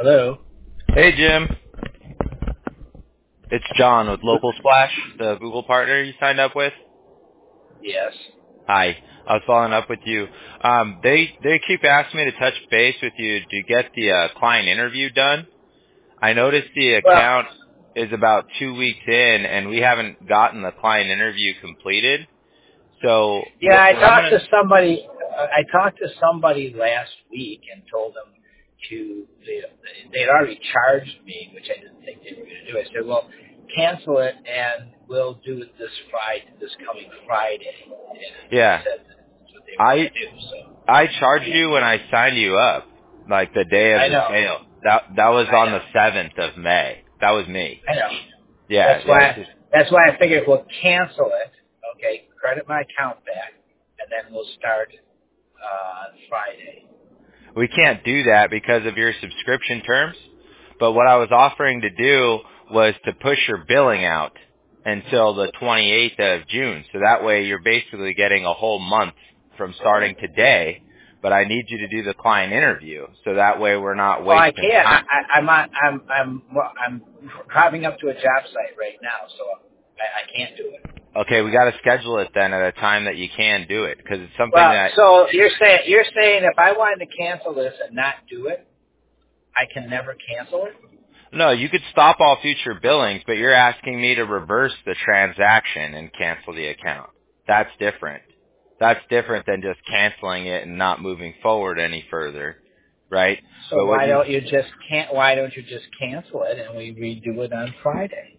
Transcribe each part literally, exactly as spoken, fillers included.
Hello. Hey, Jim. It's John with Local Splash, the Google partner you signed up with. Yes. Hi. I was following up with you. Um, they they keep asking me to touch base with you to get the uh, client interview done. I noticed the Well, account is about two weeks in, and we haven't gotten the client interview completed. So yeah, what, I what I'm talked gonna to somebody. uh, I talked to somebody last week and told them to. They, they'd already charged me, which I didn't think they were going to do. I said, "Well, cancel it, and we'll do it this Friday, this coming Friday." And they yeah, said that's what they were going I to do. So I charged you when I signed you up, like the day of I the know. sale. That that was I on know. the seventh of May. That was me. I know. Yeah, That's yeah. It's why. just That's why I figured we'll cancel it. Okay, credit my account back, and then we'll start uh, Friday. we can't do that because of your subscription terms. But what I was offering to do was to push your billing out until the twenty-eighth of June. So that way you're basically getting a whole month from starting today. But I need you to do the client interview. So that way we're not Well, I wasting can't. I, time. I, I'm on, I'm I'm well, I'm driving up to a job site right now, so I, I can't do it. Okay, we got to schedule it then at a time that you can do it because it's something Well, that so you're saying you're saying if I wanted to cancel this and not do it, I can never cancel it? no, you could stop all future billings, but you're asking me to reverse the transaction and cancel the account. That's different. That's different than just canceling it and not moving forward any further, right? So But what why you don't you just can't? Why don't you just cancel it and we redo it on Friday?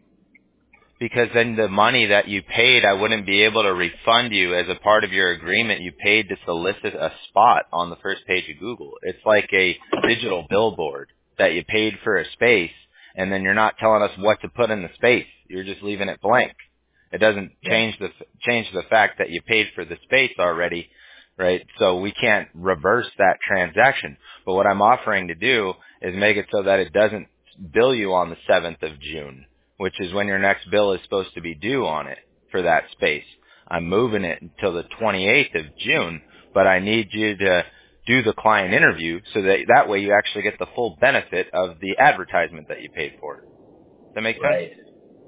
because then the money that you paid, I wouldn't be able to refund you as a part of your agreement. You paid to solicit a spot on the first page of Google. It's like a digital billboard that you paid for a space, and then you're not telling us what to put in the space. You're just leaving it blank. It doesn't Yeah. change the change the fact that you paid for the space already, right? So we can't reverse that transaction. But what I'm offering to do is make it so that it doesn't bill you on the seventh of June, which is when your next bill is supposed to be due on it for that space. I'm moving it until the twenty-eighth of June, but I need you to do the client interview so that that way you actually get the full benefit of the advertisement that you paid for. Does that make sense? Right.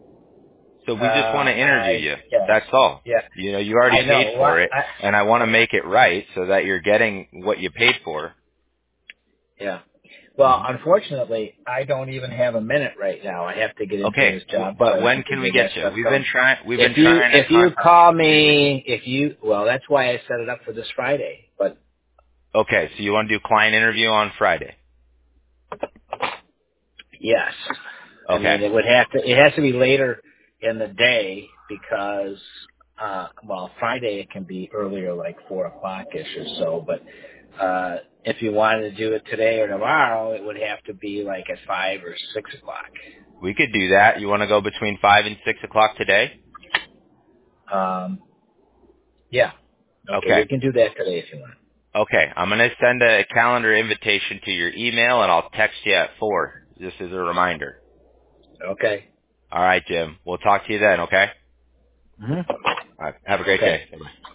So Uh, we just want to interview I you. guess. That's all. Yeah. You know, you already I paid know. for What? it, I, and I want to make it right so that you're getting what you paid for. yeah. Well, hmm unfortunately, I don't even have a minute right now. I have to get into Okay, this w- job but site when because can we I get got you? stuff We've been going. trying. We've been If you trying to if you contact call you for two weeks. me, if you well, that's why I set it up for this Friday. But Okay, so you want to do client interview on Friday? yes, I Okay. mean it would have to. It has to be later in the day because uh, well, Friday it can be earlier, like four o'clock ish or so. But uh, if you wanted to do it today or tomorrow, it would have to be like at five or six o'clock. We could do that. You want to go between five and six o'clock today? Um, yeah. Okay, Okay. we can do that today if you want. Okay. I'm gonna send a calendar invitation to your email, and I'll text you at four, just as a reminder. Okay. All right, Jim. We'll talk to you then. Okay. Mm-hmm. All right. Have a great Okay. day. Bye.